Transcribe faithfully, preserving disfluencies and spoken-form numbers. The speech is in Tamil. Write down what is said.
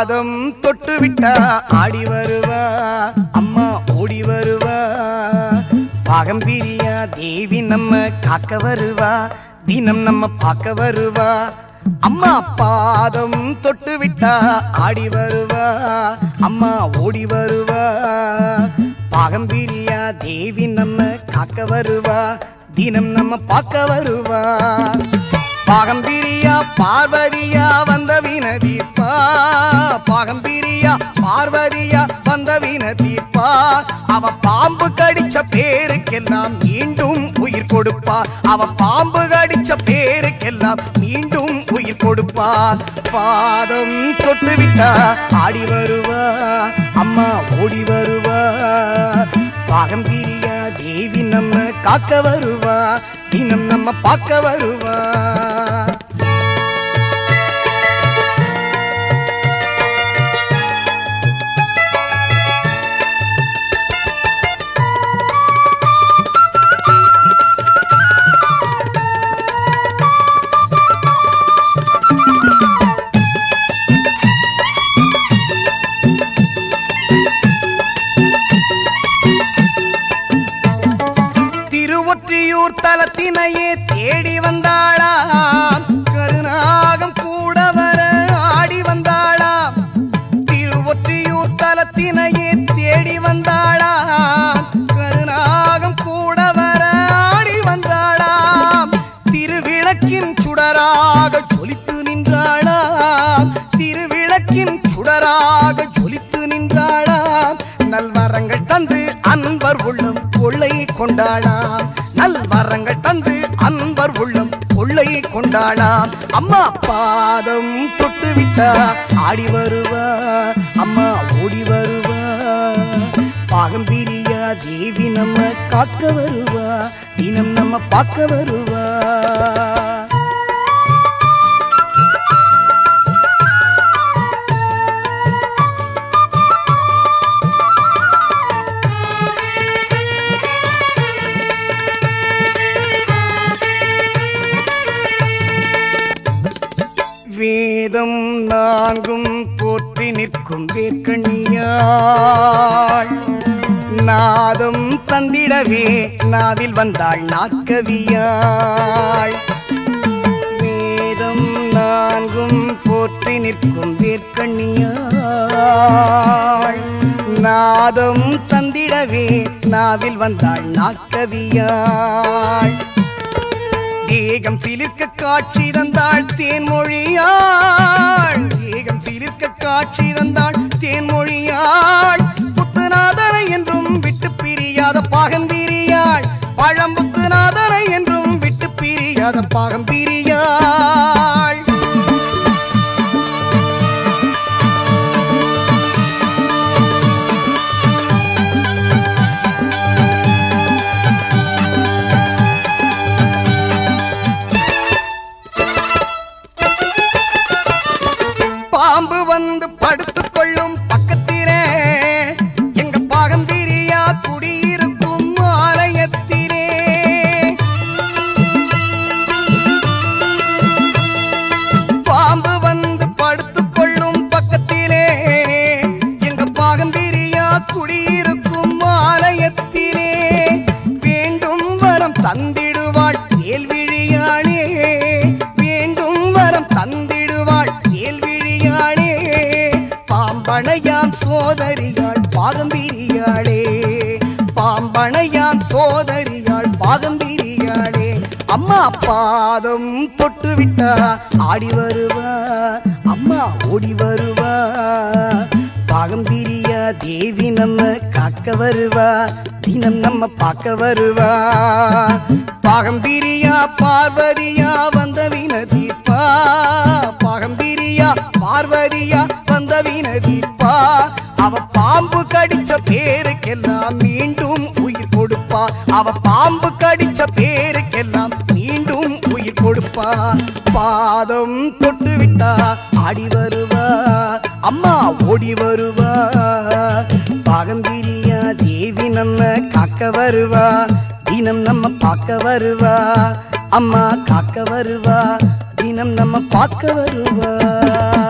பாதம் தொட்டு விட்டா ஆடி வருவா அம்மா ஓடி வருவா பாகம்பிரியா தேவி நம்ம காக்க வருவா தினம் நம்ம பார்க்க வருவா அம்மா பாதம் தொட்டு விட்டா ஆடி வருவா அம்மா ஓடி வருவா பாகம்பிரியா தேவி நம்ம காக்க வருவா தினம் நம்ம பார்க்க வருவா பாகம்பிரியா பார்வதியா வந்த வினதீர்ப்பா பாகம்பிரியா பார்வதியா வந்த வினதீர்ப்பா அவ பாம்பு கடிச்ச பேருக்கெல்லாம் மீண்டும் உயிர் கொடுப்பா அவ பாம்பு கடிச்ச பேருக்கெல்லாம் மீண்டும் உயிர் கொடுப்பா பாதம் தொட்டு விட்டா ஆடி வருவா அம்மா ஓடி வருவா பாகம்பிரியா தேவி நம்ம காக்க வருவா தினம் நம்ம பார்க்க வருவா திருவொற்றியூர் தலத்தினையே தேடி வந்தாளாம் கருநாகம் கூட வர ஆடி வந்தாளாம் திருவொற்றியூர் தலத்தினையே தேடி வந்தாளாம் கருநாகம் கூட வர ஆடி வந்தாளாம் திருவிளக்கின் சுடராக ஜொலித்து நின்றாளாம் திருவிளக்கின் சுடராக ஜொலித்து நின்றாளாம் நல்வரங்கள் தந்து அன்பர் உள்ளம் கொள்ளை கொண்டாளாம் நல்வரங்கள் தந்து அன்பர் உள்ளம் கொள்ளை கொண்டாளாம் அம்மா பாதம் தொட்டு விட்டா ஆடி வருவா அம்மா ஓடி வருவா பாகம்பிரியா தேவி நம்ம காக்க வருவா தினம் நம்ம பார்க்க வருவா வேதம் நான்கும் போற்றி நிற்கும் வேர்க்கண்ணியாள் நாதம் தந்திடவே நாவில் வந்தாள் நாற்கவியாள் வேதம் நான்கும் போற்றி நிற்கும் வேர்க்கண்ணியாள் நாதம் தந்திடவே நாவில் வந்தாள் நாற்கவியாள் ஏகம் சிலிர்க்க காட்சி தந்தாள் தேன்மொழியாள் ஏகம் சிலிர்க்க காட்சி தந்தாள் தேன்மொழியாள் புத்துநாதனை என்றும் விட்டு பிரியாத பாகம்பிரியாள் பழம்புத்துநாதனை என்றும் விட்டு பிரியாத பாகம்பிரியாள் பாம்பு வந்து படுத்துக் கொள்ளும் பக்கத்திலே எங்க பாகம்பிரியா குடியிருக்கும் ஆலயத்திலே பாம்பு வந்து படுத்துக் கொள்ளும் பக்கத்திலே எங்க பாகம்பிரியா குடியிருக்கும் ஆலயத்திலே வேண்டும் வரம் தந்திடுவாள் கேள்விழியாளே வேண்டும் வரம் தந்திடுவாள் கேள்விழியாளே பாம்பனையாம் சோதரியாள் பாகம்பிரியாளே பாம்பனையாம் சோதரியாள் பாகம்பிரியாளே அம்மா பாதம் தொட்டு விட்டா ஆடி வருவா அம்மா ஓடி வருவா பாகம்பிரியா தேவி நம்ம காக்க வருவா தினம் நம்ம பார்க்க வருவா பாகம்பிரியா பார்வதியா வந்த வினதீர்ப்பா பாகம்பிரியா பார்வதியா வந்த வினதீர்ப்பா அவ பாம்பு கடிச்ச பேருக்கெல்லாம் மீண்டும் உயிர் கொடுப்பா அவ பாம்பு கடிச்ச பேருக்கெல்லாம் மீண்டும் உயிர் கொடுப்பா பாதம் தொட்டு விட்டா ஆடி வருவா அம்மா ஓடி வருவா பாகம்பிரியா தேவி நம்ம காக்க வருவா தினம் நம்ம பார்க்க வருவா அம்மா காக்க வருவா தினம் நம்ம பார்க்க வருவா.